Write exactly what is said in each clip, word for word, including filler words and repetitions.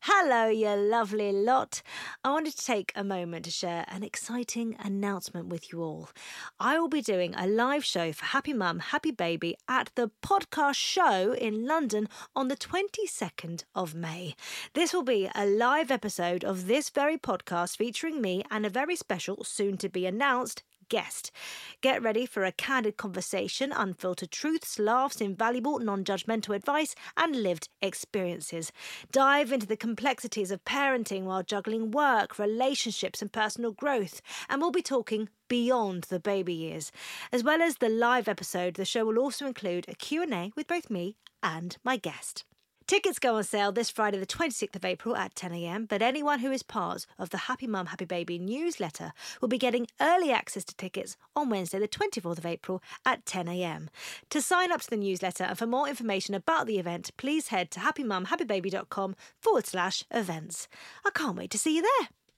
Hello, you lovely lot. I wanted to take a moment to share an exciting announcement with you all. I will be doing a live show for Happy Mum, Happy Baby at the Podcast Show in London on the twenty-second of May. This will be a live episode of this very podcast featuring me and a very special, soon-to-be-announced guest. Get ready for a candid conversation, unfiltered truths, laughs, invaluable non-judgmental advice and lived experiences. Dive into the complexities of parenting while juggling work, relationships and personal growth, and we'll be talking beyond the baby years. As well as the live episode, the show will also include a Q and A with both me and my guest. Tickets go on sale this Friday the twenty-sixth of April at ten a.m, but anyone who is part of the Happy Mum, Happy Baby newsletter will be getting early access to tickets on Wednesday the twenty-fourth of April at ten a.m. To sign up to the newsletter and for more information about the event, please head to happymumhappybaby.com forward slash events. I can't wait to see you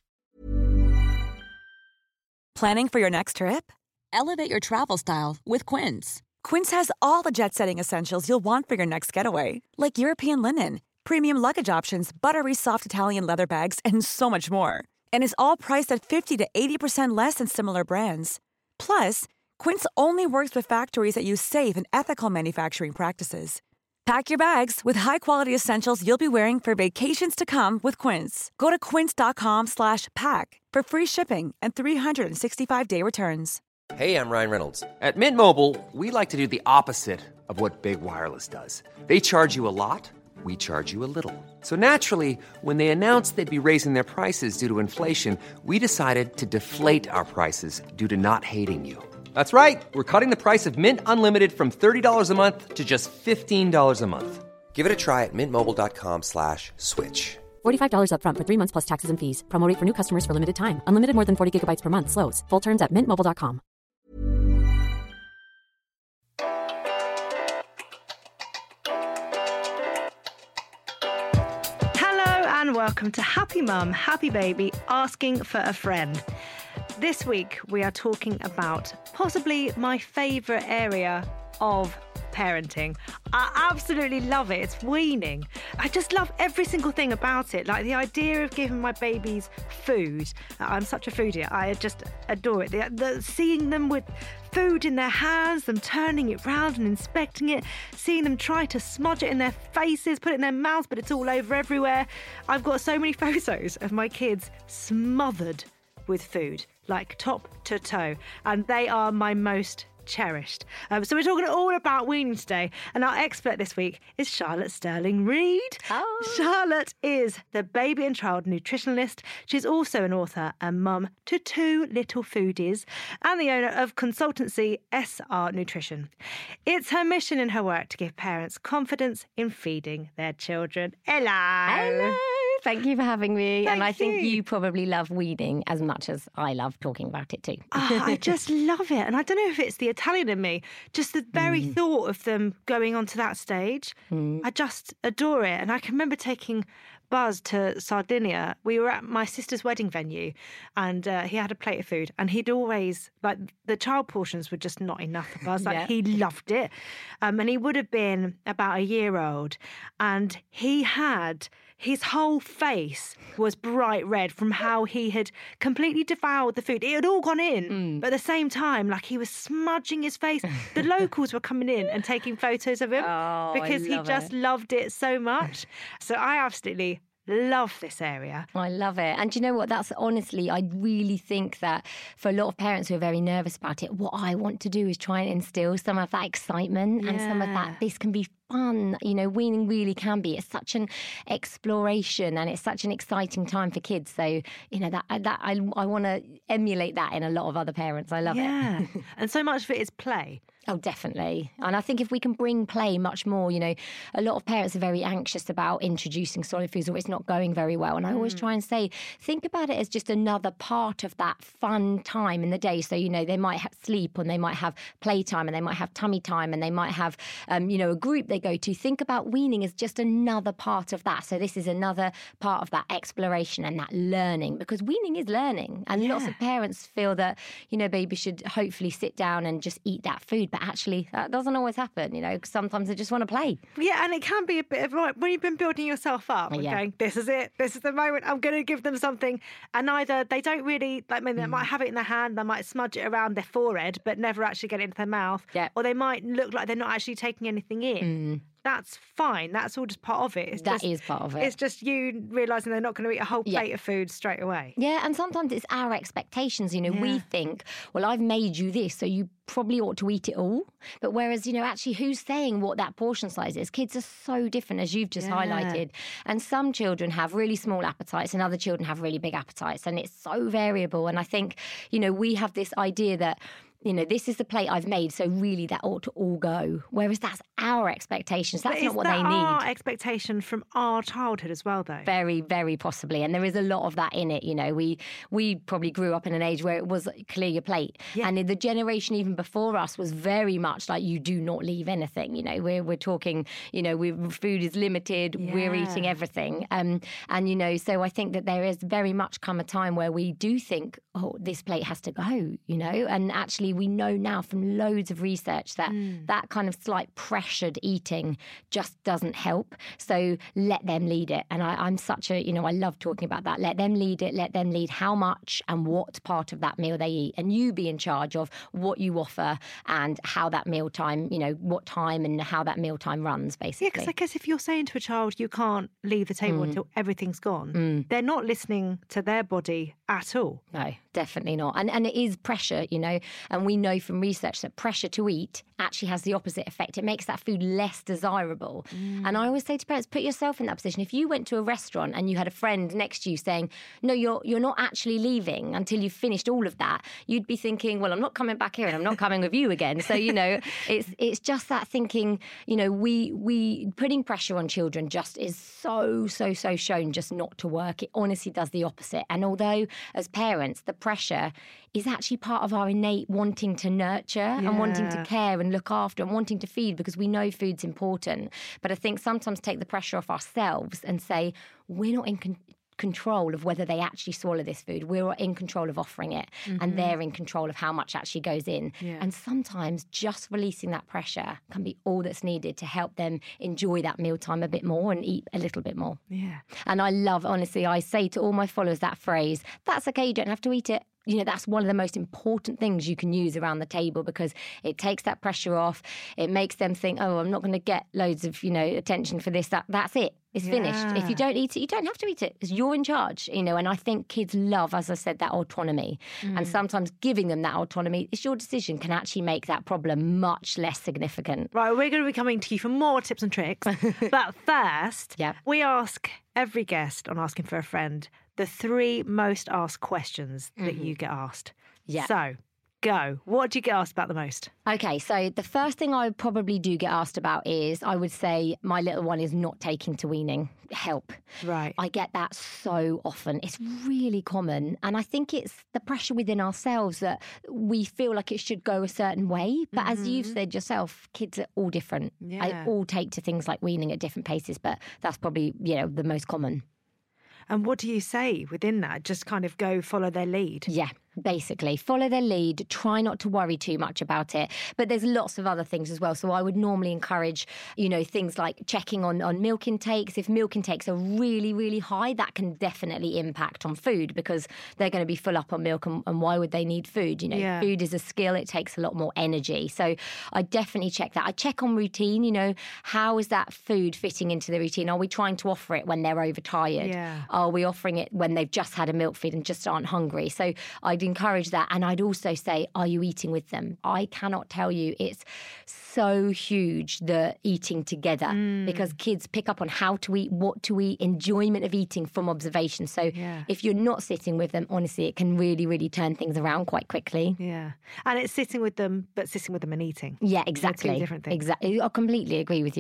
there. Planning for your next trip? Elevate your travel style with Quince. Quince has all the jet-setting essentials you'll want for your next getaway, like European linen, premium luggage options, buttery soft Italian leather bags, and so much more. And is all priced at fifty to eighty percent less than similar brands. Plus, Quince only works with factories that use safe and ethical manufacturing practices. Pack your bags with high-quality essentials you'll be wearing for vacations to come with Quince. Go to quince.com slash pack for free shipping and three sixty-five day returns. Hey, I'm Ryan Reynolds. At Mint Mobile, we like to do the opposite of what Big Wireless does. They charge you a lot, we charge you a little. So naturally, when they announced they'd be raising their prices due to inflation, we decided to deflate our prices due to not hating you. That's right. We're cutting the price of Mint Unlimited from thirty dollars a month to just fifteen dollars a month. Give it a try at mintmobile.com slash switch. forty-five dollars up front for three months plus taxes and fees. Promo rate for new customers for limited time. Unlimited more than forty gigabytes per month. Slows full terms at mint mobile dot com. And welcome to Happy Mum, Happy Baby, Asking for a Friend. This week we are talking about possibly my favourite area of parenting. I absolutely love it. It's weaning. I just love every single thing about it. Like the idea of giving my babies food. I'm such a foodie. I just adore it. The, the, seeing them with food in their hands, them turning it round and inspecting it, seeing them try to smudge it in their faces, put it in their mouths, but it's all over everywhere. I've got so many photos of my kids smothered with food, like top to toe, and they are my most cherished. Um, so we're talking all about weaning today, and our expert this week is Charlotte Sterling-Reid. Oh. Charlotte is the baby and child nutritionalist. She's also an author and mum to two little foodies and the owner of consultancy S R Nutrition. It's her mission in her work to give parents confidence in feeding their children. Hello. Hello. Thank you for having me. Thank and I think you. you probably love weaning as much as I love talking about it too. Oh, I just love it. And I don't know if it's the Italian in me, just the very mm. thought of them going onto that stage. Mm. I just adore it. And I can remember taking Buzz to Sardinia. We were at my sister's wedding venue and uh, he had a plate of food and he'd always, like, the child portions were just not enough for Buzz. Like, yeah. He loved it. Um, and he would have been about a year old and he had... His whole face was bright red from how he had completely devoured the food. It had all gone in, mm. but at the same time, like he was smudging his face. The locals were coming in and taking photos of him oh, because he just it. loved it so much. So I absolutely love this area. I love it. And do you know what? That's honestly, I really think that for a lot of parents who are very nervous about it, what I want to do is try and instill some of that excitement yeah. and some of that, this can be fun. You know, weaning really can be. It's such an exploration and it's such an exciting time for kids. So, you know, that that I, I want to emulate that in a lot of other parents. I love yeah. it. And so much of it is play. Oh, definitely. And I think if we can bring play much more, you know, a lot of parents are very anxious about introducing solid foods or it's not going very well. And I always try and say, think about it as just another part of that fun time in the day. So, you know, they might have sleep and they might have playtime and they might have tummy time and they might have, um, you know, a group they go to. Think about weaning as just another part of that. So this is another part of that exploration and that learning, because weaning is learning. And Yeah. lots of parents feel that, you know, baby should hopefully sit down and just eat that food. But actually, that doesn't always happen, you know, 'cause sometimes they just want to play. Yeah, and it can be a bit of like when you've been building yourself up and Yeah. going, this is it, this is the moment, I'm going to give them something. And either they don't really, like maybe they Mm. might have it in their hand, they might smudge it around their forehead, but never actually get it into their mouth. Yeah. Or they might look like they're not actually taking anything in. Mm. That's fine. That's all just part of it. It's That just, is part of it. It's just you realising they're not going to eat a whole Yeah. plate of food straight away. Yeah, and sometimes it's our expectations. You know, Yeah. we think, well, I've made you this, so you probably ought to eat it all. But whereas, you know, actually who's saying what that portion size is? Kids are so different, as you've just Yeah. highlighted. And some children have really small appetites and other children have really big appetites. And it's so variable. And I think, you know, we have this idea that, you know, this is the plate I've made, so really that ought to all go. Whereas that's our expectations. That's But not is what that they need. our expectation from our childhood as well, though? Very, very possibly. And there is a lot of that in it. You know, we we probably grew up in an age where it was clear your plate. Yeah. And in the generation even before us was very much like you do not leave anything. You know, we're, we're talking, you know, we food is limited. We're Yeah. eating everything. Um, and, you know, so I think that there has very much come a time where we do think, oh, this plate has to go, you know, and actually we know now from loads of research that Mm. that kind of slight pressured eating just doesn't help. So let them lead it. And I, I'm such a, you know, I love talking about that. Let them lead it. Let them lead how much and what part of that meal they eat. And you be in charge of what you offer and how that meal time, you know, what time and how that meal time runs, basically. Yeah, because I guess if you're saying to a child you can't leave the table until everything's gone, they're not listening to their body at all. No, definitely not. And and it is pressure, you know, and we know from research that pressure to eat actually has the opposite effect. It makes that food less desirable. And I always say to parents, put yourself in that position. If you went to a restaurant and you had a friend next to you saying, no, you're you're not actually leaving until you've finished all of that, you'd be thinking, well, I'm not coming back here and I'm not coming with you again. So, you know, it's it's just that thinking, you know, we we putting pressure on children just is so, so, so shown just not to work. It honestly does the opposite. And although as parents, the pressure is actually part of our innate wanting to nurture and wanting to Yeah. care and look after and wanting to feed, because we know food's important. But I think sometimes take the pressure off ourselves and say, we're not in con- control of whether they actually swallow this food. We're in control of offering it, and they're in control of how much actually goes in. Yeah. And sometimes just releasing that pressure can be all that's needed to help them enjoy that mealtime a bit more and eat a little bit more. Yeah. And I love, honestly, I say to all my followers that phrase, that's okay, you don't have to eat it. You know, that's one of the most important things you can use around the table, because it takes that pressure off. It makes them think, oh, I'm not going to get loads of, you know, attention for this. That That's it. It's finished. If you Yeah. don't eat it, you don't have to eat it. It's you're in charge, you know. And I think kids love, as I said, that autonomy. And sometimes giving them that autonomy, it's your decision, can actually make that problem much less significant. Right, we're going to be coming to you for more tips and tricks. But first, Yep. we ask every guest on Asking for a Friend the three most asked questions that you get asked. Yeah. So, go. What do you get asked about the most? Okay, so the first thing I probably do get asked about is, I would say my little one is not taking to weaning. Help. Right. I get that so often. It's really common. And I think it's the pressure within ourselves that we feel like it should go a certain way. But as you've said yourself, kids are all different. Yeah. I all take to things like weaning at different paces, but that's probably, you know, the most common. And what do you say within that? Just kind of go follow their lead? Yeah, basically. Follow their lead. Try not to worry too much about it. But there's lots of other things as well. So I would normally encourage, you know, things like checking on, on milk intakes. If milk intakes are really, really high, that can definitely impact on food, because they're going to be full up on milk. And, and why would they need food? You know, Yeah. food is a skill. It takes a lot more energy. So I definitely check that. I check on routine. You know, how is that food fitting into the routine? Are we trying to offer it when they're overtired? Yeah. Are we offering it when they've just had a milk feed and just aren't hungry? So I'd encourage that. And I'd also say, are you eating with them? I cannot tell you, it's so huge, the eating together, because kids pick up on how to eat, what to eat, enjoyment of eating from observation. So Yeah. if you're not sitting with them, honestly, it can really, really turn things around quite quickly. Yeah. And it's sitting with them, but sitting with them and eating. Yeah, exactly. different things. Exactly. I completely agree with you. Yeah.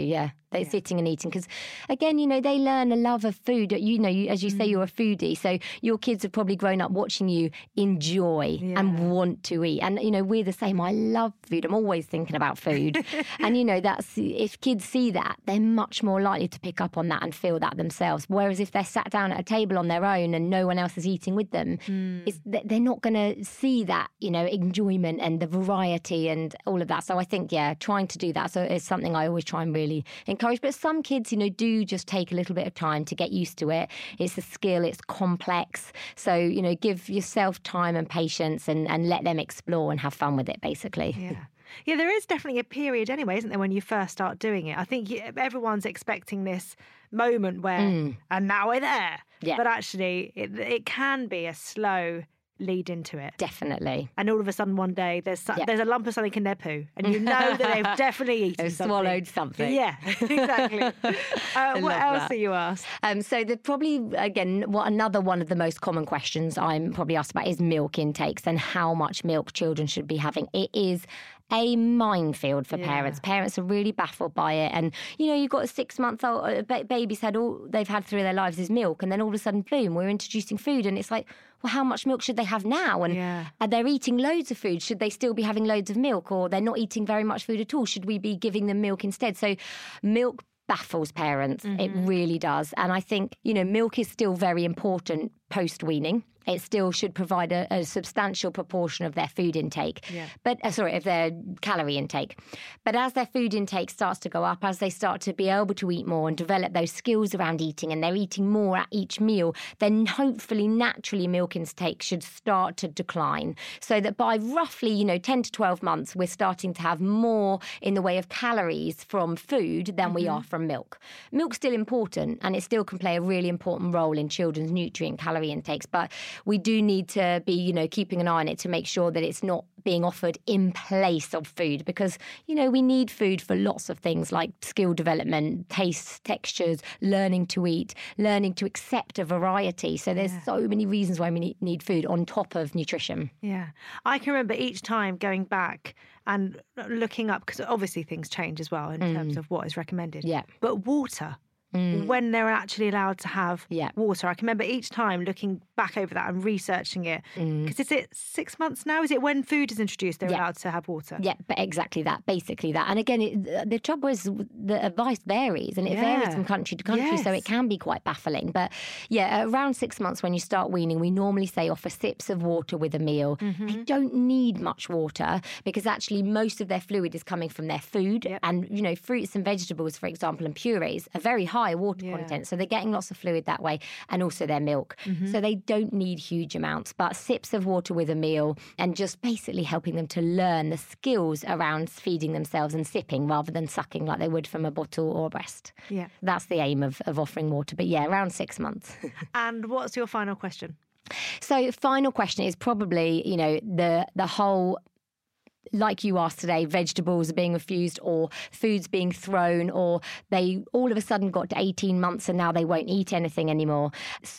They're Yeah. sitting and eating. Because, again, you know, they learn a love of food. You know, you, as you say, you're a foodie. So your kids have probably grown up watching you enjoy Yeah. and want to eat. And, you know, we're the same. I love food. I'm always thinking about food. And, you know, that's if kids see that, they're much more likely to pick up on that and feel that themselves. Whereas if they're sat down at a table on their own and no one else is eating with them, Mm. it's, they're not going to see that, you know, enjoyment and the variety and all of that. So I think, yeah, trying to do that so it's something I always try and really encourage. But some kids, you know, do just take a little bit of time to get used to it. It's a skill, it's complex. So, you know, give yourself time and patience and, and let them explore and have fun with it, basically. Yeah. Yeah, there is definitely a period anyway, isn't there, when you first start doing it? I think you, everyone's expecting this moment where, Mm. and now we're there. Yeah. But actually, it, it can be a slow lead into it. Definitely. And all of a sudden one day there's so- Yeah. there's a lump of something in their poo and you know that they've definitely eaten They've something. swallowed something. Yeah, exactly. Uh, what love else that. are you asked? Um, so the probably again, what another one of the most common questions I'm probably asked about is milk intakes and how much milk children should be having. It is a minefield for Yeah. parents. Parents are really baffled by it, and you know, you've got a six-month-old uh, ba- baby's had all they've had through their lives is milk, and then all of a sudden, boom, we're introducing food, and it's like, well, how much milk should they have now? And Yeah. are they eating loads of food? Should they still be having loads of milk, or they're not eating very much food at all? Should we be giving them milk instead? So, milk baffles parents. It really does. And I think, you know, milk is still very important post-weaning. It still should provide a, a substantial proportion of their food intake, Yeah. but uh, sorry, of their calorie intake. But as their food intake starts to go up, as they start to be able to eat more and develop those skills around eating, and they're eating more at each meal, then hopefully naturally milk intake should start to decline. So that by roughly, you know, ten to twelve months, we're starting to have more in the way of calories from food than we are from milk. Milk's still important, and it still can play a really important role in children's nutrient calorie intakes, but we do need to be, you know, keeping an eye on it to make sure that it's not being offered in place of food, because, you know, we need food for lots of things like skill development, tastes, textures, learning to eat, learning to accept a variety. So there's so many reasons why we need, need food on top of nutrition. Yeah. I can remember each time going back and looking up, because obviously things change as well in terms of what is recommended. Yeah. But water, when they're actually allowed to have Yeah. water. I can remember each time looking back over that and researching it. Because is it six months now? Is it when food is introduced they're Yeah. allowed to have water? Yeah, but exactly that, basically that. And again, it, the trouble is the advice varies, and it Yeah. varies from country to country, so Yes. it can be quite baffling. But yeah, around six months when you start weaning, we normally say offer sips of water with a meal. They don't need much water because actually most of their fluid is coming from their food. Yep. And, you know, fruits and vegetables, for example, and purees are very high water Yeah. content. So they're getting lots of fluid that way, and also their milk. So they don't need huge amounts, but sips of water with a meal and just basically helping them to learn the skills around feeding themselves and sipping rather than sucking like they would from a bottle or a breast. Yeah. That's the aim of, of offering water. But yeah, around six months. And what's your final question? So final question is probably, you know, the the whole, like you asked today, vegetables are being refused or foods being thrown, or they all of a sudden got to eighteen months and now they won't eat anything anymore.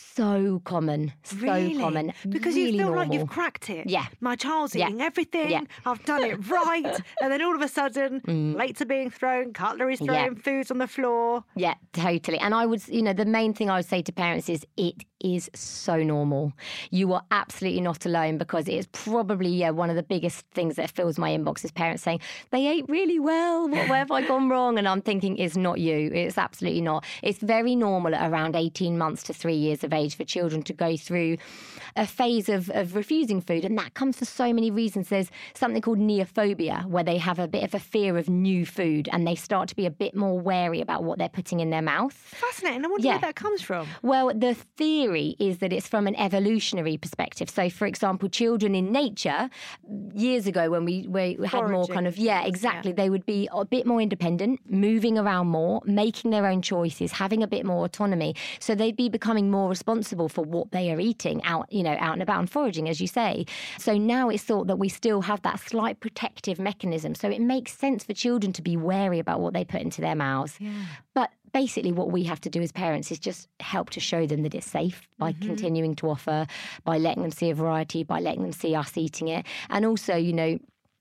So common, so Really? common. Because really you feel normal. like you've cracked it. Yeah. My child's Yeah. eating everything. Yeah. I've done it right. And then all of a sudden, plates are being thrown, cutlery's thrown, Yeah. food's on the floor. Yeah, totally. And I would, you know, the main thing I would say to parents is it is so normal. You are absolutely not alone, because it is probably, yeah, one of the biggest things that fills my inbox is parents saying, they ate really well, what, where have I gone wrong? And I'm thinking, it's not you. It's absolutely not. It's very normal at around eighteen months to three years of age for children to go through a phase of, of refusing food. And that comes for so many reasons. There's something called neophobia, where they have a bit of a fear of new food and they start to be a bit more wary about what they're putting in their mouth. Fascinating. I wonder Yeah. where that comes from. Well, the theory is that it's from an evolutionary perspective. So, for example, children in nature, years ago when we, we had more Foraging. kind of, yeah, exactly, they would be a bit more independent, moving around more, making their own choices, having a bit more autonomy. So they'd be becoming more responsible for what they are eating out, you know, out and about and foraging, as you say. So now it's thought that we still have that slight protective mechanism. So it makes sense for children to be wary about what they put into their mouths. But basically what we have to do as parents is just help to show them that it's safe by continuing to offer, by letting them see a variety, by letting them see us eating it. And also, you know,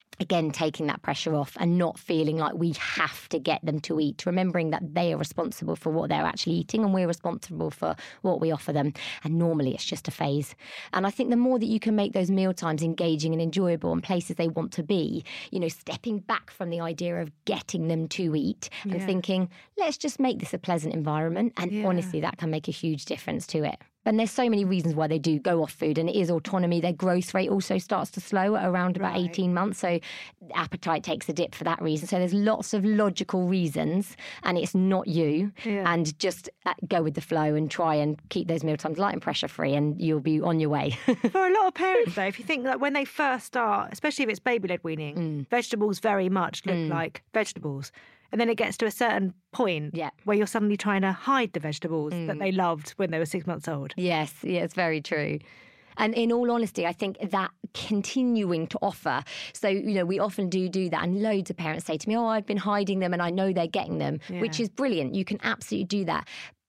Again, taking that pressure off and not feeling like we have to get them to eat, remembering that they are responsible for what they're actually eating and we're responsible for what we offer them. And normally it's just a phase. And I think the more that you can make those meal times engaging and enjoyable and places they want to be, you know, stepping back from the idea of getting them to eat and Yeah. thinking, let's just make this a pleasant environment. And Yeah. honestly, that can make a huge difference to it. And there's so many reasons why they do go off food, and it is autonomy. Their growth rate also starts to slow at around about Right. eighteen months. So appetite takes a dip for that reason. So there's lots of logical reasons, and it's not you. Yeah. And just uh, go with the flow and try and keep those meal times light and pressure free, and you'll be on your way. For a lot of parents, though, if you think like when they first start, especially if it's baby-led weaning, Mm. vegetables very much look like vegetables. And then it gets to a certain point Yeah. where you're suddenly trying to hide the vegetables Mm. that they loved when they were six months old. Yes, yeah, it's very true. And in all honesty, I think that continuing to offer. So, you know, we often do do that. And loads of parents say to me, oh, I've been hiding them and I know they're getting them, Yeah. which is brilliant. You can absolutely do that.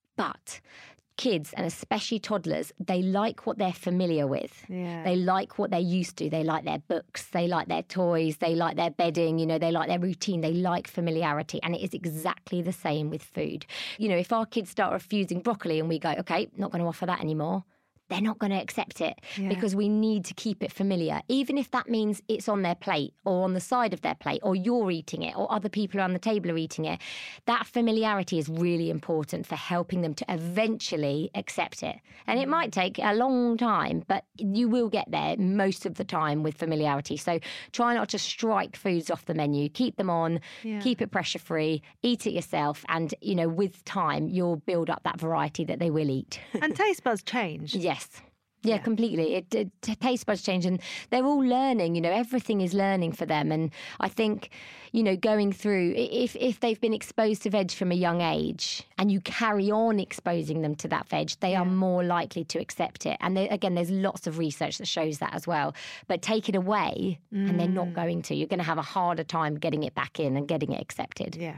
But kids, and especially toddlers, they like what they're familiar with. Yeah. They like what they're used to. They like their books. They like their toys. They like their bedding. You know, they like their routine. They like familiarity. And it is exactly the same with food. You know, if our kids start refusing broccoli and we go, okay, not going to offer that anymore, they're not going to accept it Yeah. because we need to keep it familiar, even if that means it's on their plate or on the side of their plate or you're eating it or other people around the table are eating it. That familiarity is really important for helping them to eventually accept it. And it might take a long time, but you will get there most of the time with familiarity. So try not to strike foods off the menu. Keep them on, Yeah. keep it pressure free, eat it yourself. And, you know, with time, you'll build up that variety that they will eat. And taste buds change. Yes. Yeah, Yeah. completely. It, it t- taste buds change, and they're all learning. You know, everything is learning for them. And I think, you know, going through, i- if if they've been exposed to veg from a young age, and you carry on exposing them to that veg, they are more likely to accept it. And there, again, there's lots of research that shows that as well. But take it away, and they're not going to. You're going to have a harder time getting it back in and getting it accepted. Yeah.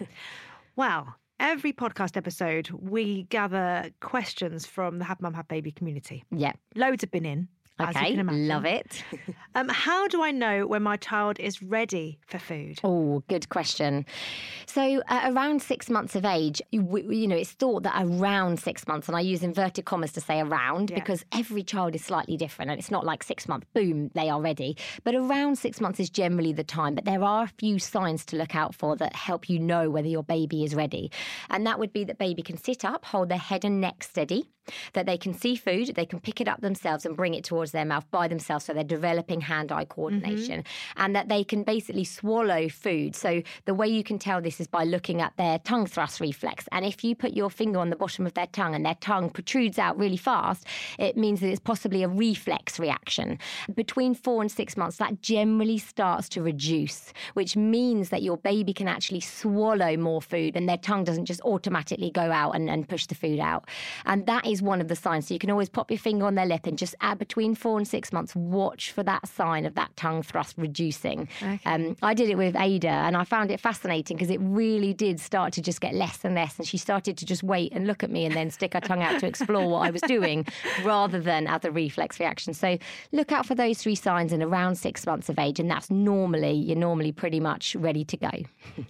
Well, every podcast episode, we gather questions from the Happy Mum, Happy Baby community. Yeah. Loads have been in. As you Okay. can imagine. Love it. Um, how do I know when my child is ready for food? Oh, good question. So uh, around six months of age, you, you know, it's thought that around six months, and I use inverted commas to say around Yeah. because every child is slightly different and it's not like six months, boom, they are ready. But around six months is generally the time. But there are a few signs to look out for that help you know whether your baby is ready. And that would be that baby can sit up, hold their head and neck steady, that they can see food, they can pick it up themselves and bring it towards their mouth by themselves, so they're developing hand-eye coordination, Mm-hmm. and that they can basically swallow food. So the way you can tell this is by looking at their tongue thrust reflex. And if you put your finger on the bottom of their tongue and their tongue protrudes out really fast, it means that it's possibly a reflex reaction. Between four and six months, that generally starts to reduce, which means that your baby can actually swallow more food and their tongue doesn't just automatically go out and, and push the food out. And that is one of the signs. So you can always pop your finger on their lip and just add between four and six months, watch for that sign of that tongue thrust reducing. Okay. Um, I did it with Ada and I found it fascinating because it really did start to just get less and less. And she started to just wait and look at me and then stick her tongue out to explore what I was doing rather than as a reflex reaction. So look out for those three signs in around six months of age. And that's normally, you're normally pretty much ready to go.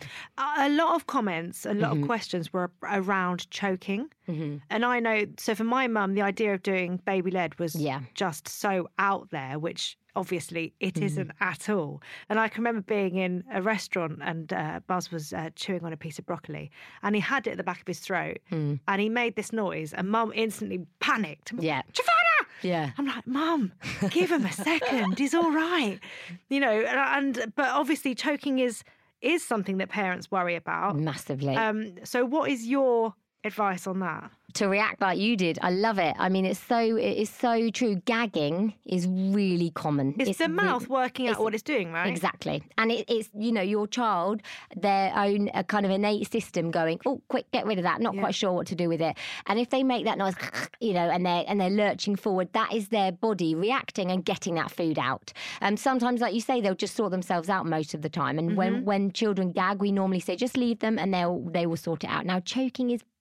A lot of comments, a lot Mm-hmm. of questions were around choking. And I know, so for my mum, the idea of doing baby led was Yeah. just so out there, which obviously it Mm. isn't at all. And I can remember being in a restaurant and uh, Buzz was uh, chewing on a piece of broccoli and he had it at the back of his throat Mm. and he made this noise and mum instantly panicked. Yeah. Giovanna! Yeah. I'm like, Mum, give him a second. He's all right. You know, and, and but obviously choking is is something that parents worry about. Massively. Um, so what is your advice on that? To react like you did. I love it. I mean, it's so it is so true. Gagging is really common. It's, the re- mouth working out it's- what it's doing, right? Exactly. And it, it's, you know, your child, their own uh, kind of innate system going, oh, quick, get rid of that. Not Yeah. quite sure what to do with it. And if they make that noise, you know, and they're, and they're lurching forward, that is their body reacting and getting that food out. Um, sometimes, like you say, they'll just sort themselves out most of the time. And Mm-hmm. when, when children gag, we normally say, just leave them and they'll they will sort it out. Now, choking is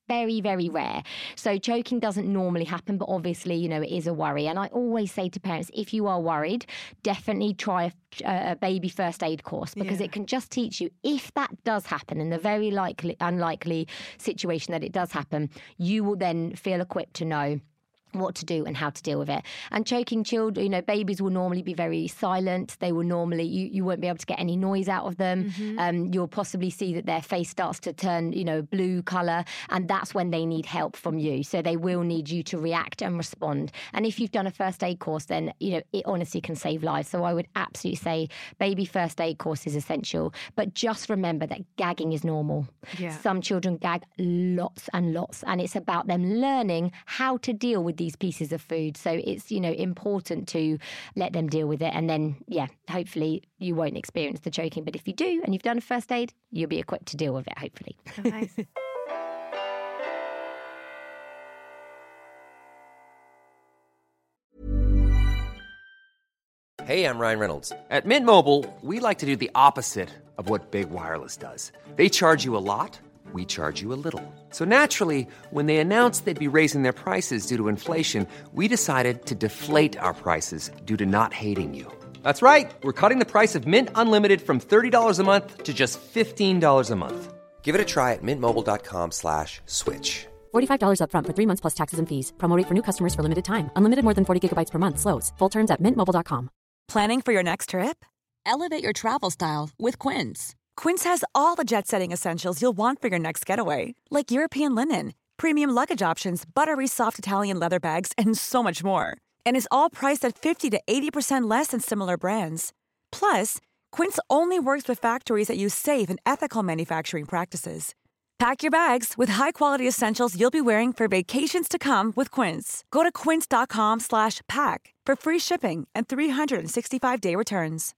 very, very rare. So choking doesn't normally happen, but obviously, you know, it is a worry. And I always say to parents, if you are worried, definitely try a, a baby first aid course, because Yeah. it can just teach you, if that does happen, in the very likely, unlikely situation that it does happen, you will then feel equipped to know what to do and how to deal with it. And choking children, you know, babies will normally be very silent. They will normally, you, you won't be able to get any noise out of them. Mm-hmm. Um, you'll possibly see that their face starts to turn, you know, blue colour, and that's when they need help from you. So they will need you to react and respond. And if you've done a first aid course, then, you know, it honestly can save lives. So I would absolutely say baby first aid course is essential. But just remember that gagging is normal. Yeah. Some children gag lots and lots, and it's about them learning how to deal with these pieces of food. So it's, you know, important to let them deal with it. And then, yeah, hopefully you won't experience the choking. But if you do, and you've done a first aid, you'll be equipped to deal with it, hopefully. Nice. Hey, I'm Ryan Reynolds. At Mint Mobile, we like to do the opposite of what Big Wireless does. They charge you a lot. We charge you a little. So naturally, when they announced they'd be raising their prices due to inflation, we decided to deflate our prices due to not hating you. That's right. We're cutting the price of Mint Unlimited from thirty dollars a month to just fifteen dollars a month. Give it a try at mintmobile.com slash switch. forty-five dollars up front for three months plus taxes and fees. Promo rate for new customers for limited time. Unlimited more than forty gigabytes per month. Slows full terms at mint mobile dot com. Planning for your next trip? Elevate your travel style with Quince. Quince has all the jet-setting essentials you'll want for your next getaway, like European linen, premium luggage options, buttery soft Italian leather bags, and so much more. And is all priced at fifty to eighty percent less than similar brands. Plus, Quince only works with factories that use safe and ethical manufacturing practices. Pack your bags with high-quality essentials you'll be wearing for vacations to come with Quince. Go to quince.com slash pack for free shipping and three sixty-five day returns.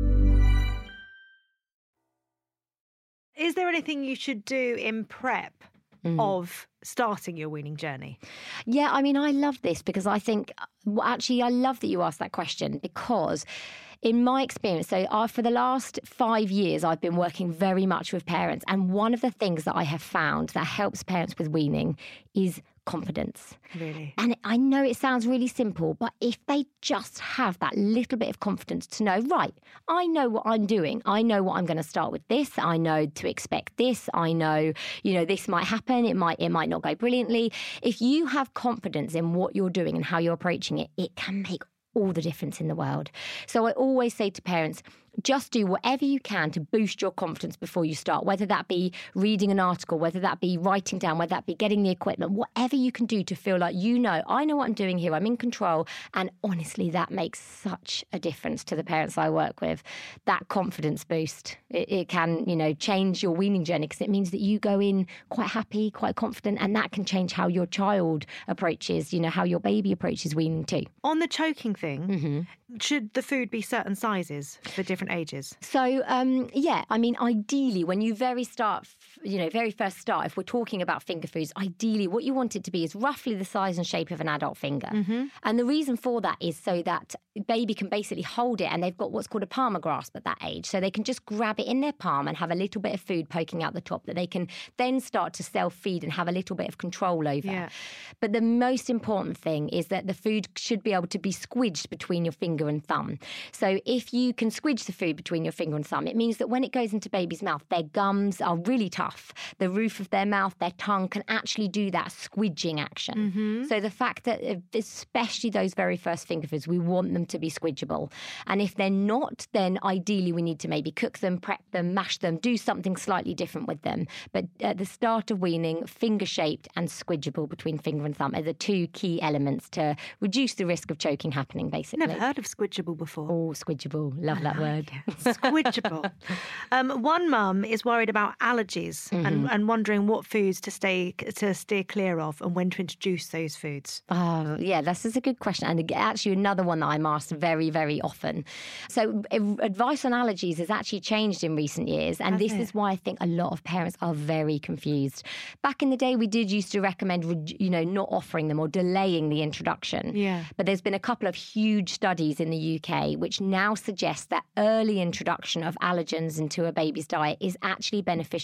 Is there anything you should do in prep mm. of starting your weaning journey? Yeah, I mean, I love this because I think, well, actually, I love that you asked that question, because in my experience, so I, for the last five years, I've been working very much with parents. And one of the things that I have found that helps parents with weaning is confidence. Really? And I know it sounds really simple, but if they just have that little bit of confidence to know, right, I know what I'm doing. I know what I'm going to start with this. I know to expect this. I know, you know, this might happen. It might, it might not go brilliantly. If you have confidence in what you're doing and how you're approaching it, it can make all the difference in the world. So I always say to parents, just do whatever you can to boost your confidence before you start, whether that be reading an article, whether that be writing down, whether that be getting the equipment, whatever you can do to feel like, you know, I know what I'm doing here, I'm in control. And honestly, that makes such a difference to the parents I work with. That confidence boost, it, it can, you know, change your weaning journey, because it means that you go in quite happy, quite confident, and that can change how your child approaches, you know, how your baby approaches weaning too. On the choking thing, mm-hmm. should the food be certain sizes for different ages? So, um, yeah, I mean, ideally, when you very start, you know, very first start, if we're talking about finger foods, ideally what you want it to be is roughly the size and shape of an adult finger. Mm-hmm. And the reason for that is so that baby can basically hold it, and they've got what's called a palmar grasp at that age. So they can just grab it in their palm and have a little bit of food poking out the top that they can then start to self-feed and have a little bit of control over. Yeah. But the most important thing is that the food should be able to be squidged between your finger and thumb. So if you can squidge the food between your finger and thumb, it means that when it goes into baby's mouth, their gums are really tough. The roof of their mouth, their tongue can actually do that squidging action. Mm-hmm. So the fact that, especially those very first finger foods, we want them to be squidgeable. And if they're not, then ideally we need to maybe cook them, prep them, mash them, do something slightly different with them. But at the start of weaning, finger-shaped and squidgeable between finger and thumb are the two key elements to reduce the risk of choking happening, basically. Never heard of squidgeable before. Oh, squidgeable. Love that word. Squidgeable. um, one mum is worried about allergies mm-hmm. and, and wondering what foods to stay to steer clear of and when to introduce those foods. Oh, yeah, this is a good question. And actually another one that I'm asked very, very often. So advice on allergies has actually changed in recent years. And Has this it? is why I think a lot of parents are very confused. Back in the day, we did used to recommend, you know, not offering them or delaying the introduction. Yeah. But there's been a couple of huge studies in the U K which now suggest that early introduction of allergens into a baby's diet is actually beneficial for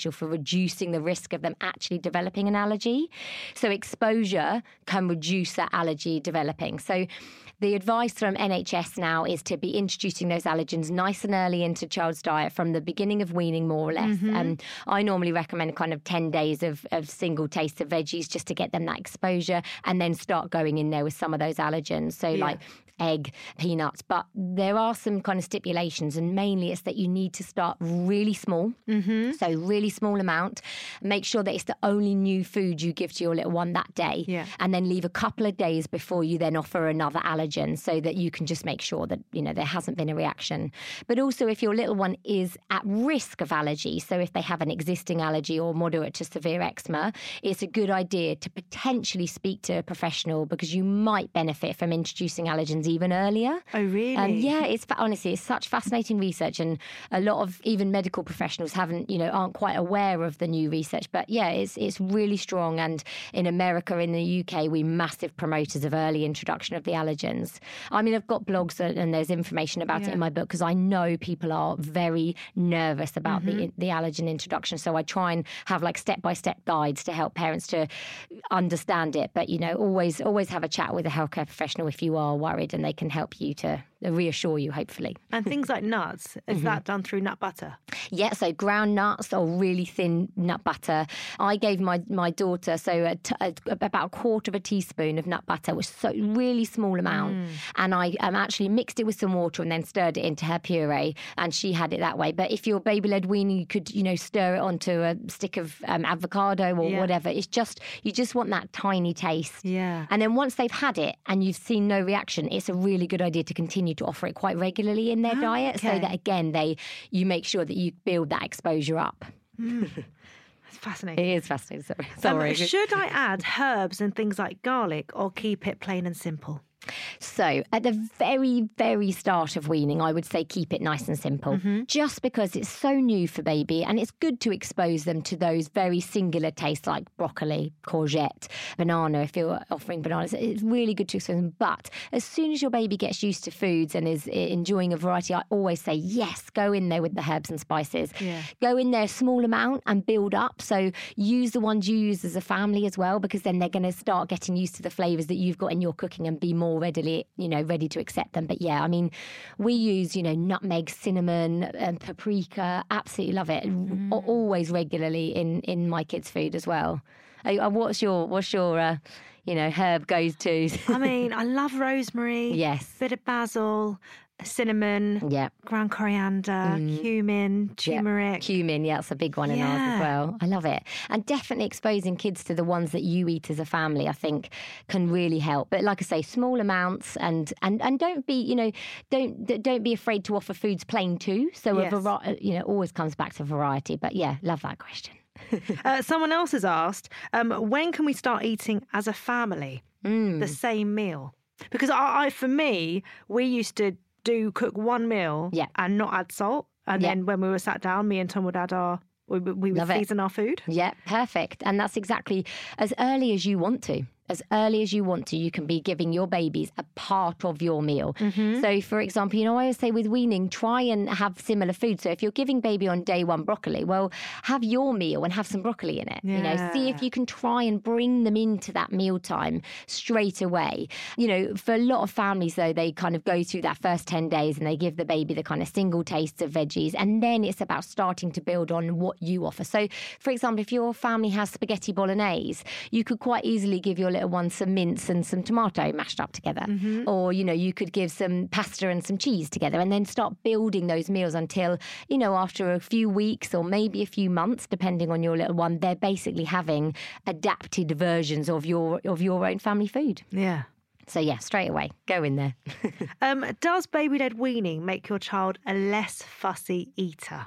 reducing the risk of them actually developing an allergy. So exposure can reduce that allergy developing. So the advice from N H S now is to be introducing those allergens nice and early into child's diet from the beginning of weaning, more or less. Mm-hmm. Um, I normally recommend kind of ten days of, of single taste of veggies just to get them that exposure, and then start going in there with some of those allergens. So yeah. like egg, peanuts. But there are some kind of stipulations, and mainly it's that you need to start really small. Mm-hmm. So really small amount. Make sure that it's the only new food you give to your little one that day. Yeah. And then leave a couple of days before you then offer another allergen, so that you can just make sure that, you know, there hasn't been a reaction. But also if your little one is at risk of allergy, so if they have an existing allergy or moderate to severe eczema, it's a good idea to potentially speak to a professional, because you might benefit from introducing allergens even earlier. Oh, really? Um, yeah, it's honestly, it's such fascinating research, and a lot of even medical professionals haven't, you know, aren't quite aware of the new research. But yeah, it's it's really strong. And in America, in the U K, we're massive promoters of early introduction of the allergens. I mean, I've got blogs and there's information about yeah. it in my book, because I know people are very nervous about mm-hmm. the the allergen introduction. So I try and have like step-by-step guides to help parents to understand it. But, you know, always always have a chat with a healthcare professional if you are worried, and they can help you to reassure you, hopefully. And things like nuts, is mm-hmm. that done through nut butter? Yeah, so ground nuts or really thin nut butter. I gave my, my daughter so a t- a, about a quarter of a teaspoon of nut butter, which is so really small amount. Mm. And I um, actually mixed it with some water and then stirred it into her puree, and she had it that way. But if you're baby-led weaning, you could, you know, stir it onto a stick of um, avocado or yeah. whatever. It's just, you just want that tiny taste. Yeah. And then once they've had it and you've seen no reaction, it's a really good idea to continue to offer it quite regularly in their oh, diet, okay. so that again they you make sure that you build that exposure up. Mm. That's fascinating. It is fascinating. Sorry. Sorry. Um, should I add herbs and things like garlic, or keep it plain and simple? So at the very, very start of weaning, I would say keep it nice and simple, mm-hmm. just because it's so new for baby, and it's good to expose them to those very singular tastes like broccoli, courgette, banana. If you're offering bananas, it's really good to expose them. But as soon as your baby gets used to foods and is enjoying a variety, I always say, yes, go in there with the herbs and spices. Yeah. Go in there a small amount and build up. So use the ones you use as a family as well, because then they're going to start getting used to the flavours that you've got in your cooking and be more readily, you know, ready to accept them. But yeah, I mean, we use, you know, nutmeg, cinnamon, and paprika. Absolutely love it. Mm. Always regularly in in my kids' food as well. Uh, what's your what's your uh, you know, herb goes to? I mean, I love rosemary. Yes. Bit of basil, cinnamon, yeah, ground coriander, mm. cumin, turmeric. Yeah. Cumin, yeah, that's a big one in yeah. ours as well. I love it. And definitely exposing kids to the ones that you eat as a family, I think, can really help. But like I say, small amounts, and and, and don't be, you know, don't don't be afraid to offer foods plain too. So yes. a vari- you know, always comes back to variety. But yeah, love that question. uh, someone else has asked, um, when can we start eating as a family mm. the same meal? Because I, I, for me, we used to do cook one meal yeah. and not add salt. And yeah. then when we were sat down, me and Tom would add our, we, we would Love season it. our food. Yeah, perfect. And that's exactly as early as you want to. As early as you want to, you can be giving your babies a part of your meal. Mm-hmm. So, for example, you know, I always say with weaning, try and have similar food. So if you're giving baby on day one broccoli, well, have your meal and have some broccoli in it. Yeah. You know, see if you can try and bring them into that mealtime straight away. You know, for a lot of families, though, they kind of go through that first ten days and they give the baby the kind of single tastes of veggies. And then it's about starting to build on what you offer. So, for example, if your family has spaghetti bolognese, you could quite easily give your little one some mince and some tomato mashed up together. Mm-hmm. Or, you know, you could give some pasta and some cheese together, and then start building those meals until, you know, after a few weeks or maybe a few months, depending on your little one, they're basically having adapted versions of your of your own family food. Yeah. So, yeah, straight away, go in there. um, does baby-led weaning make your child a less fussy eater?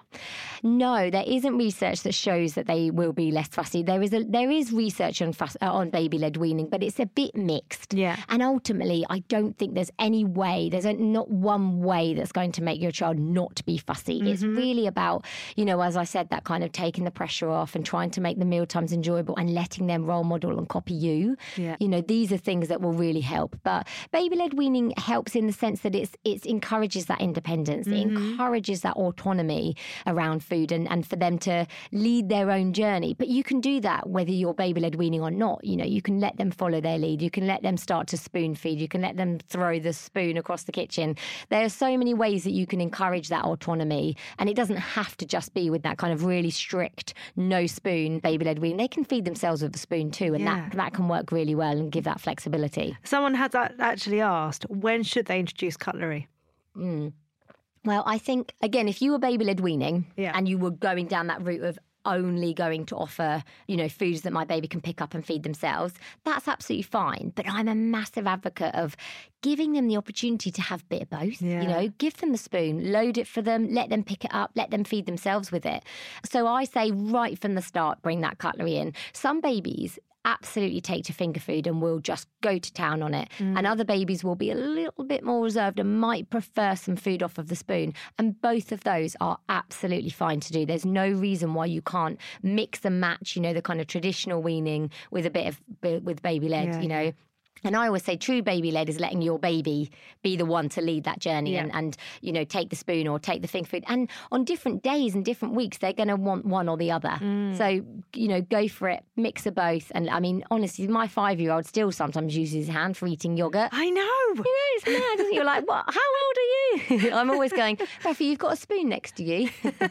No, there isn't research that shows that they will be less fussy. There is a, there is research on fuss, uh, on baby-led weaning, but it's a bit mixed. Yeah. And ultimately, I don't think there's any way, there's a, not one way that's going to make your child not be fussy. Mm-hmm. It's really about, you know, as I said, that kind of taking the pressure off and trying to make the mealtimes enjoyable and letting them role model and copy you. Yeah. You know, these are things that will really help. help. But baby-led weaning helps in the sense that it's it encourages that independence. Mm-hmm. It encourages that autonomy around food and, and for them to lead their own journey. But you can do that whether you're baby-led weaning or not. You know, you can let them follow their lead. You can let them start to spoon feed. You can let them throw the spoon across the kitchen. There are so many ways that you can encourage that autonomy. And it doesn't have to just be with that kind of really strict, no spoon baby-led weaning. They can feed themselves with a spoon too. And yeah. that, that can work really well and give that flexibility. Someone has actually asked, when should they introduce cutlery? Mm. Well, I think, again, if you were baby-led weaning yeah. and you were going down that route of only going to offer, you know, foods that my baby can pick up and feed themselves, that's absolutely fine. But I'm a massive advocate of giving them the opportunity to have a bit of both. Yeah. You know, give them the spoon, load it for them, let them pick it up, let them feed themselves with it. So I say right from the start, bring that cutlery in. Some babies absolutely take to finger food and will just go to town on it. Mm. And other babies will be a little bit more reserved and might prefer some food off of the spoon. And both of those are absolutely fine to do. There's no reason why you can't mix and match, you know, the kind of traditional weaning with a bit of, with baby-led, yeah. you know. And I always say true baby-led is letting your baby be the one to lead that journey yeah. and, and, you know, take the spoon or take the finger food. And on different days and different weeks, they're going to want one or the other. Mm. So, you know, go for it, mix of both. And I mean, honestly, my five-year-old still sometimes uses his hand for eating yoghurt. I know. You know, it's mad, isn't it? You're like, what? How old are you? I'm always going, Rafi, you've got a spoon next to you.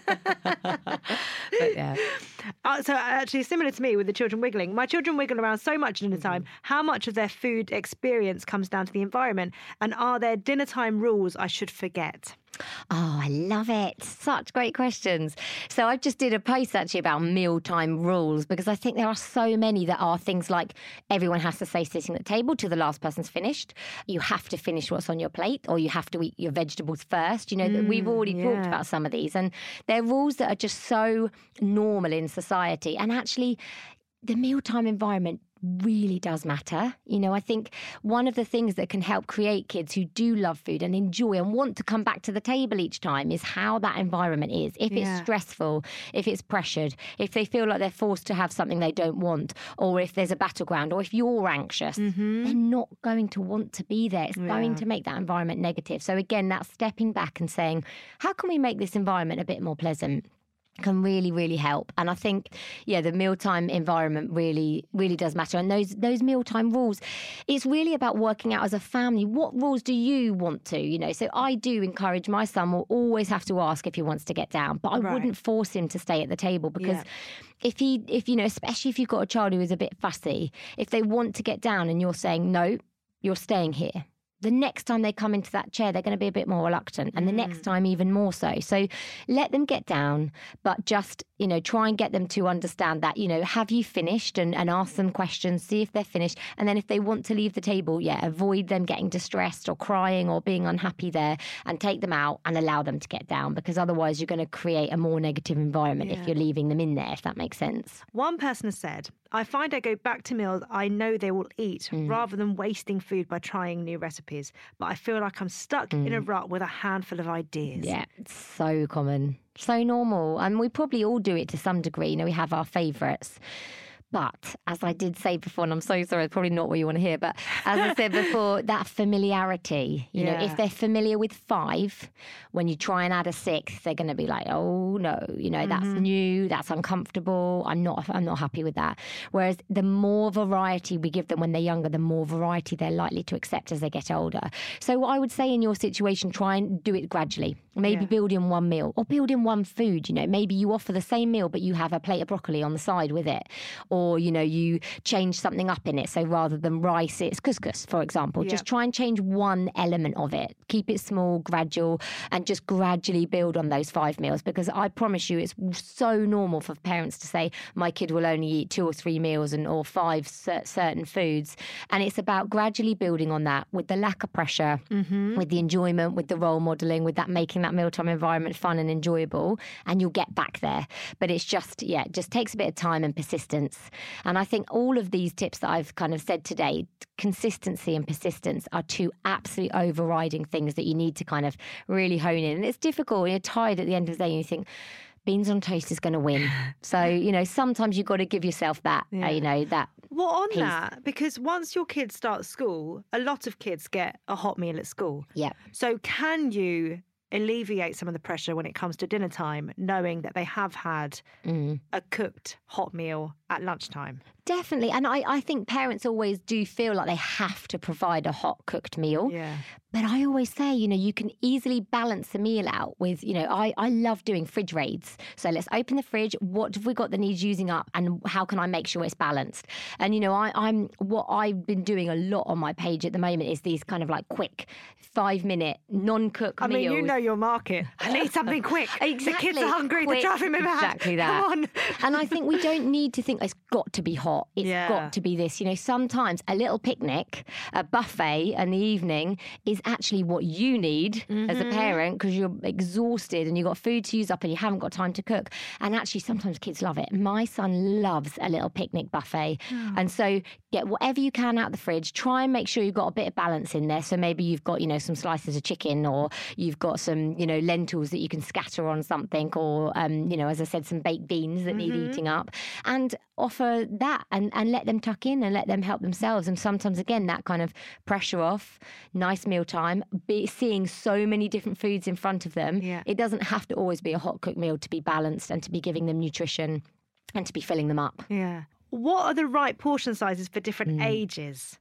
But yeah. Uh, so actually, similar to me with the children wiggling, my children wiggle around so much dinner time. Mm-hmm. How much of their food experience comes down to the environment? And are there dinner time rules I should forget? Oh, I love it. Such great questions. So I just did a post actually about mealtime rules because I think there are so many that are things like everyone has to stay sitting at the table till the last person's finished. You have to finish what's on your plate or you have to eat your vegetables first. You know, mm, we've already yeah. talked about some of these and they're rules that are just so normal in society. And actually, the mealtime environment really does matter. You know, I think one of the things that can help create kids who do love food and enjoy and want to come back to the table each time is how that environment is. If yeah. it's stressful, if it's pressured, if they feel like they're forced to have something they don't want, or if there's a battleground, or if you're anxious, mm-hmm. they're not going to want to be there. It's yeah. going to make that environment negative. So again, that's stepping back and saying, how can we make this environment a bit more pleasant? Can really, really help. And I think, yeah, the mealtime environment really, really does matter. And those those mealtime rules, it's really about working out as a family, what rules do you want to, you know? So I do encourage my son will always have to ask if he wants to get down, but I right. wouldn't force him to stay at the table because yeah. if he, if, you know, especially if you've got a child who is a bit fussy, if they want to get down and you're saying, no, you're staying here. The next time they come into that chair, they're going to be a bit more reluctant. And the mm. next time, even more so. So let them get down, but just, you know, try and get them to understand that, you know, have you finished? And, and ask them questions, see if they're finished. And then if they want to leave the table, yeah, avoid them getting distressed or crying or being unhappy there and take them out and allow them to get down because otherwise you're going to create a more negative environment yeah. if you're leaving them in there, if that makes sense. One person has said, I find I go back to meals I know they will eat mm. rather than wasting food by trying new recipes. But I feel like I'm stuck mm. in a rut with a handful of ideas. Yeah, it's so common, so normal. And we probably all do it to some degree. You know, we have our favourites. But as I did say before, and I'm so sorry, it's probably not what you want to hear, but as I said before, that familiarity, you yeah. know, if they're familiar with five, when you try and add a sixth, they're going to be like, oh no, you know, mm-hmm. that's new, that's uncomfortable, I'm not, I'm not happy with that. Whereas the more variety we give them when they're younger, the more variety they're likely to accept as they get older. So what I would say in your situation, try and do it gradually. Maybe yeah. build in one meal or build in one food, you know, maybe you offer the same meal, but you have a plate of broccoli on the side with it. Or, you know, you change something up in it. So rather than rice, it's couscous, for example. Yeah. Just try and change one element of it. Keep it small, gradual, and just gradually build on those five meals. Because I promise you, it's so normal for parents to say, my kid will only eat two or three meals and or five certain foods. And it's about gradually building on that with the lack of pressure, mm-hmm. with the enjoyment, with the role modelling, with that making that mealtime environment fun and enjoyable. And you'll get back there. But it's just, yeah, it just takes a bit of time and persistence. And I think all of these tips that I've kind of said today, consistency and persistence are two absolutely overriding things that you need to kind of really hone in. And it's difficult. You're tired at the end of the day and you think, beans on toast is going to win. So, you know, sometimes you've got to give yourself that, yeah. uh, you know, that Well, on piece. that, because once your kids start school, a lot of kids get a hot meal at school. Yeah. So can you alleviate some of the pressure when it comes to dinner time, knowing that they have had Mm. a cooked hot meal at lunchtime? Definitely. And I, I think parents always do feel like they have to provide a hot cooked meal. Yeah. But I always say, you know, you can easily balance the meal out with, you know, I, I love doing fridge raids. So let's open the fridge. What have we got that needs using up? And how can I make sure it's balanced? And, you know, I, I'm what I've been doing a lot on my page at the moment is these kind of like quick five minute non-cook I meals. mean, you know your market. I need something quick. Exactly. The kids are hungry. Quick. They're driving me mad. Exactly that. Come on. And I think we don't need to think it's got to be hot. It's Yeah. got to be this. You know, sometimes a little picnic, a buffet in the evening is actually what you need Mm-hmm. as a parent because you're exhausted and you've got food to use up and you haven't got time to cook. And actually, sometimes kids love it. My son loves a little picnic buffet. Oh. And so get whatever you can out of the fridge. Try and make sure you've got a bit of balance in there. So maybe you've got, you know, some slices of chicken or you've got some, you know, lentils that you can scatter on something or, um, you know, as I said, some baked beans that Mm-hmm. need eating up. And offer that and, and let them tuck in and let them help themselves. And sometimes, again, that kind of pressure off, nice meal time, be, seeing so many different foods in front of them. Yeah. It doesn't have to always be a hot cooked meal to be balanced and to be giving them nutrition and to be filling them up. Yeah. What are the right portion sizes for different Mm. ages?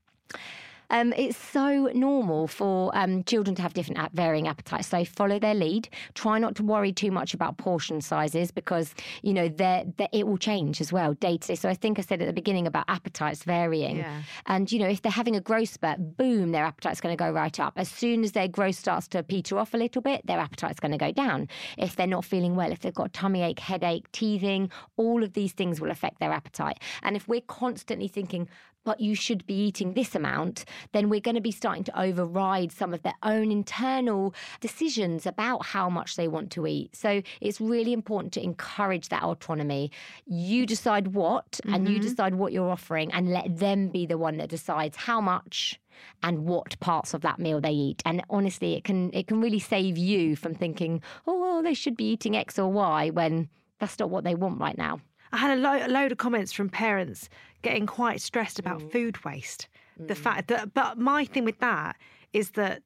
Um, it's so normal for um, children to have different ap- varying appetites. So follow their lead. Try not to worry too much about portion sizes because, you know, they're, they're, it will change as well day to day. So I think I said at the beginning about appetites varying. Yeah. And, you know, if they're having a growth spurt, boom, their appetite's going to go right up. As soon as their growth starts to peter off a little bit, their appetite's going to go down. If they're not feeling well, if they've got tummy ache, headache, teething, all of these things will affect their appetite. And if we're constantly thinking, but you should be eating this amount, then we're going to be starting to override some of their own internal decisions about how much they want to eat. So it's really important to encourage that autonomy. You decide what, mm-hmm. and you decide what you're offering, and let them be the one that decides how much and what parts of that meal they eat. And honestly, it can it can really save you from thinking, oh, well, they should be eating X or Y when that's not what they want right now. I had a, lo- a load of comments from parents getting quite stressed about Mm. food waste. The fact that, but my thing with that is that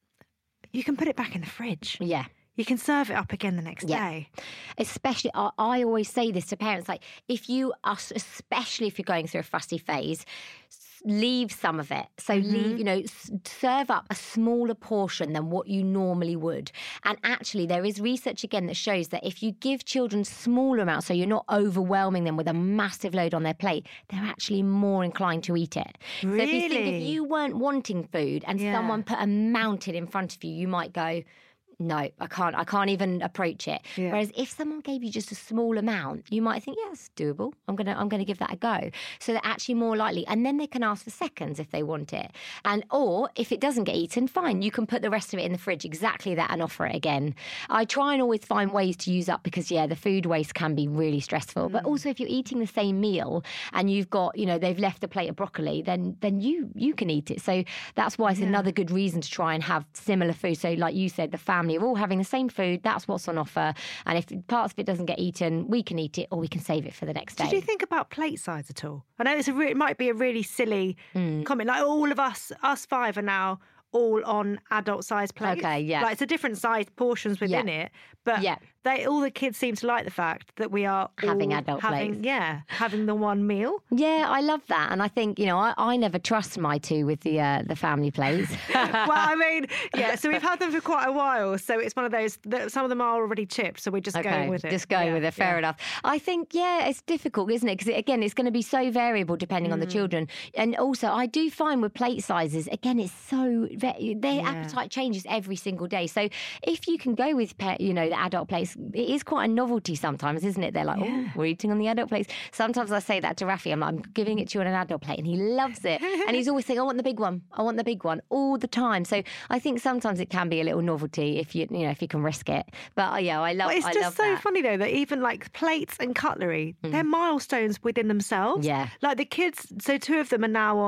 you can put it back in the fridge. Yeah. You can serve it up again the next Yeah. day. Especially, I, I always say this to parents, like, if you are, especially if you're going through a fussy phase, s- leave some of it. So leave, you know, s- serve up a smaller portion than what you normally would. And actually, there is research again that shows that if you give children smaller amounts, so you're not overwhelming them with a massive load on their plate, they're actually more inclined to eat it. So if you think Really? if you weren't wanting food and Yeah. someone put a mountain in front of you, you might go, no, I can't. I can't even approach it. Yeah. Whereas if someone gave you just a small amount, you might think, yeah, it's doable. I'm gonna, I'm gonna give that a go. So they're actually more likely, and then they can ask for seconds if they want it. And or if it doesn't get eaten, fine, you can put the rest of it in the fridge, exactly that, and offer it again. I try and always find ways to use up because yeah, the food waste can be really stressful. But also if you're eating the same meal and you've got, you know, they've left a plate of broccoli, then then you you can eat it. So that's why it's another good reason to try and have similar food. So like you said, the family are all having the same food. That's what's on offer. And if parts of it doesn't get eaten, we can eat it or we can save it for the next day. Did you think about plate size at all? I know it's a re- it might be a really silly Mm. comment. Like all of us, us five are now all on adult size plates. Okay, yeah. Like it's a different size portions within Yeah. it, but Yeah. they all the kids seem to like the fact that we are Having all adult having, plates. Yeah, having the one meal. Yeah, I love that. And I think, you know, I, I never trust my two with the uh, the family plates. Well, I mean, yeah. So we've had them for quite a while. So it's one of those. That some of them are already chipped. So we're just going with it. Just going Yeah, with it. Fair yeah. enough. I think, yeah, it's difficult, isn't it? Because, again, it's going to be so variable depending on Mm. the children. And also, I do find with plate sizes, again, it's so, ve- their Yeah. appetite changes every single day. So if you can go with, pe- you know, the adult plates, it is quite a novelty sometimes, isn't it? They're like, oh, we're eating on the adult plates. Sometimes I say that to Rafi. I'm like, I'm giving it to you on an adult plate. And he loves it. And he's always saying, I want the big one. I want the big one all the time. So I think sometimes it can be a little novelty if you, you know, if you can risk it. But uh, yeah, I love, Well, it's I just love so that. funny though that even like plates and cutlery, they're milestones within themselves. Yeah. Like the kids, so two of them are now on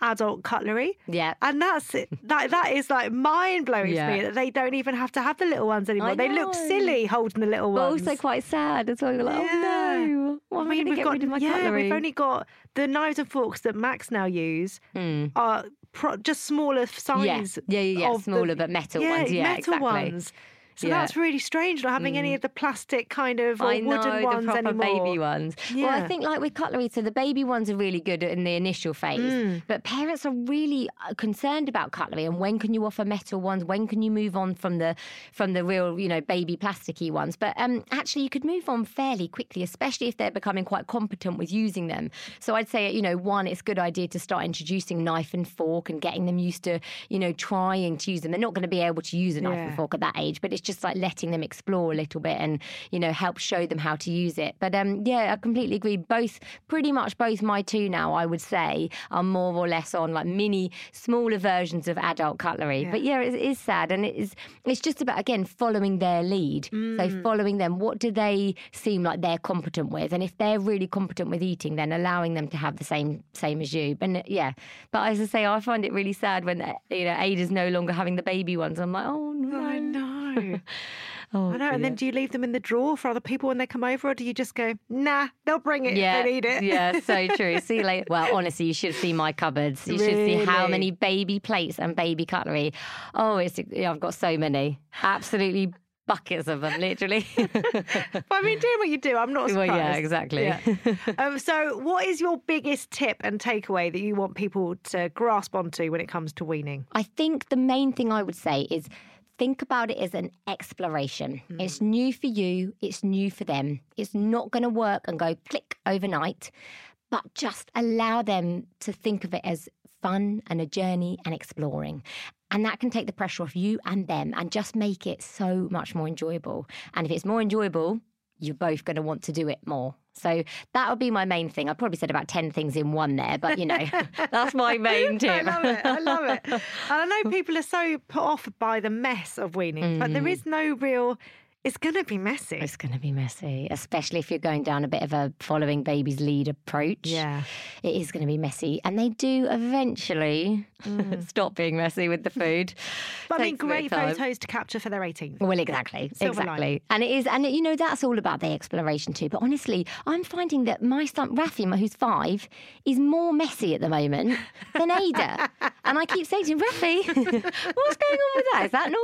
adult cutlery. Yeah. And that's it. That, that is like mind blowing Yeah. to me that they don't even have to have the little ones anymore. I They look know. silly holding the little But ones. also quite sad as well. You're like, Yeah. oh no, what am I, going to we've get got, rid of my yeah, cutlery? we've only got the knives and forks that Max now use Mm. are pro- just smaller size. Yeah, yeah, yeah, of the- smaller but metal ones. Yeah, metal exactly. ones. So Yeah. that's really strange not having any of the plastic kind of or I know, wooden ones the proper anymore. baby ones. Well, Yeah. I think like with cutlery, so the baby ones are really good in the initial phase, Mm. but parents are really uh, concerned about cutlery and when can you offer metal ones? When can you move on from the from the real, you know, baby plasticky ones? But um, actually, you could move on fairly quickly, especially if they're becoming quite competent with using them. So I'd say, you know, one, it's a good idea to start introducing knife and fork and getting them used to, you know, trying to use them. They're not going to be able to use a knife Yeah. and fork at that age, but it's just like letting them explore a little bit and, you know, help show them how to use it. But um, yeah, I completely agree. Both, pretty much both my two now, I would say, are more or less on like mini, smaller versions of adult cutlery. Yeah. But yeah, it is sad. And it is, it's just about, again, following their lead. So following them, what do they seem like they're competent with? And if they're really competent with eating, then allowing them to have the same same as you. And uh, yeah, but as I say, I find it really sad when, uh, you know, Ada's no longer having the baby ones. I'm like, oh no. I know. Oh, I know. And then dear. do you leave them in the drawer for other people when they come over, or do you just go, nah, they'll bring it Yeah, if they need it? yeah, so true. See you later. Well, honestly, you should see my cupboards. You should see how Really? many baby plates and baby cutlery. Oh, it's yeah, I've got so many. Absolutely buckets of them, literally. But I mean, doing what you do, I'm not Well, surprised. yeah, exactly. Yeah. um, so, what is your biggest tip and takeaway that you want people to grasp onto when it comes to weaning? I think the main thing I would say is think about it as an exploration. It's new for you, it's new for them. It's not going to work and go click overnight, but just allow them to think of it as fun and a journey and exploring. And that can take the pressure off you and them and just make it so much more enjoyable. And if it's more enjoyable, you're both going to want to do it more. So that would be my main thing. I probably said about ten things in one there, but you know, that's my main tip. I love it. I love it. And I know people are so put off by the mess of weaning, but there is no real. It's going to be messy. It's going to be messy, especially if you're going down a bit of a following baby's lead approach. Yeah. It is going to be messy. And they do eventually stop being messy with the food. But I mean, Takes a bit great of time. photos to capture for their eighteenth. Well, exactly, Silver exactly. lining. And it is, and you know, that's all about the exploration too. But honestly, I'm finding that my son, Rafi, who's five, is more messy at the moment than Ada. And I keep saying to him, Rafi, what's going on with that? Is that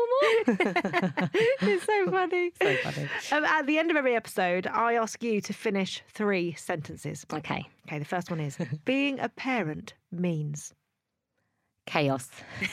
normal? It's so funny. So funny. Um, at the end of every episode, I ask you to finish three sentences. Okay. Okay, the first one is being a parent means. Chaos.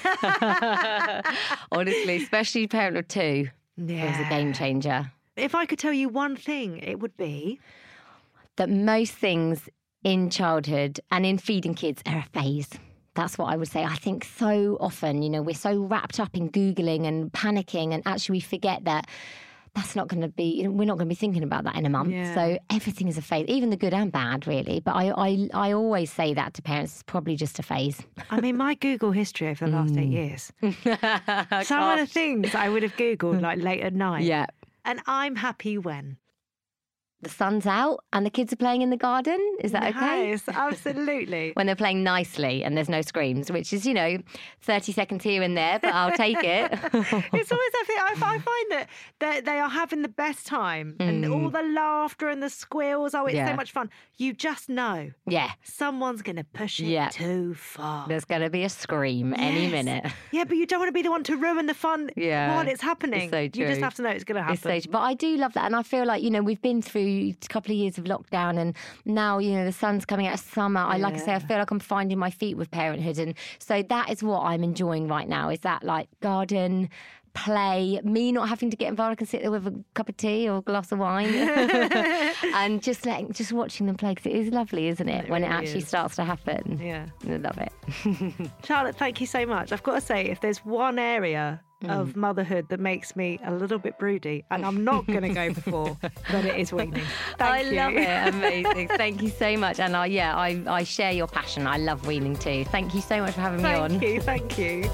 Honestly, especially parent of two, it was a game changer. If I could tell you one thing, it would be That most things in childhood and in feeding kids are a phase. That's what I would say. I think so often, you know, we're so wrapped up in Googling and panicking, and actually we forget that that's not going to be, you know, we're not going to be thinking about that in a month. Yeah. So everything is a phase, even the good and bad, really. But I, I, I always say that to parents, it's probably just a phase. I mean, my Google history over the last eight years. Some of the things I would have Googled like late at night. Yeah. And I'm happy when. The sun's out and the kids are playing in the garden. Is that okay? Yes, absolutely. When they're playing nicely and there's no screams, which is, you know, thirty seconds here and there, but I'll take it. It's always that thing. I, I find that they, they are having the best time and all the laughter and the squeals. Oh, it's Yeah. so much fun. You just know Yeah, someone's going to push it Yeah. too far. there's going to be a scream any Yes. minute. Yeah, but you don't want to be the one to ruin the fun Yeah, while it's happening. it's so You just true. have to know it's going to happen. This stage. But I do love that. And I feel like, you know, we've been through a couple of years of lockdown and now, you know, the sun's coming out of summer. I like I say, I feel like I'm finding my feet with parenthood. And so that is what I'm enjoying right now, is that like garden, play, me not having to get involved. I can sit there with a cup of tea or a glass of wine and just letting, just watching them play, because it is lovely, isn't it, It when it really actually is. starts to happen. Yeah. I love it. Charlotte, thank you so much. I've got to say, if there's one area of motherhood that makes me a little bit broody, and I'm not going to go before, then it is weaning. Thank I you. love it. Amazing. Thank you so much. And I, yeah, I, I share your passion. I love weaning too. Thank you so much for having me on. Thank you, thank you.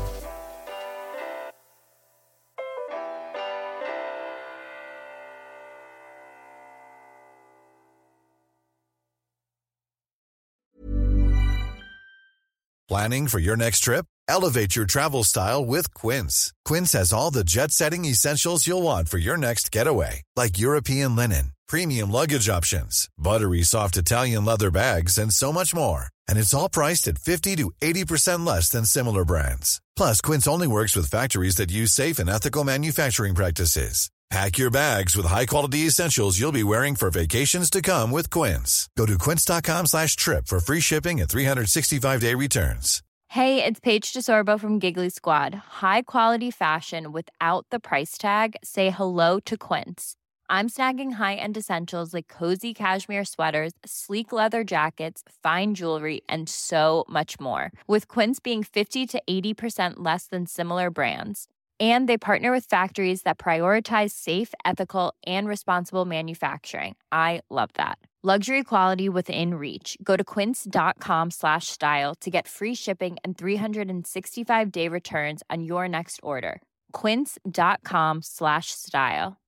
Planning for your next trip? Elevate your travel style with Quince. Quince has all the jet-setting essentials you'll want for your next getaway, like European linen, premium luggage options, buttery soft Italian leather bags, and so much more. And it's all priced at fifty to eighty percent less than similar brands. Plus, Quince only works with factories that use safe and ethical manufacturing practices. Pack your bags with high-quality essentials you'll be wearing for vacations to come with Quince. Go to quince.com slash trip for free shipping and three sixty-five day returns. Hey, it's Paige DeSorbo from Giggly Squad. High quality fashion without the price tag. Say hello to Quince. I'm snagging high-end essentials like cozy cashmere sweaters, sleek leather jackets, fine jewelry, and so much more. With Quince being fifty to eighty percent less than similar brands. And they partner with factories that prioritize safe, ethical, and responsible manufacturing. I love that. Luxury quality within reach. Go to quince.com slash style to get free shipping and three sixty-five day returns on your next order. Quince.com slash style.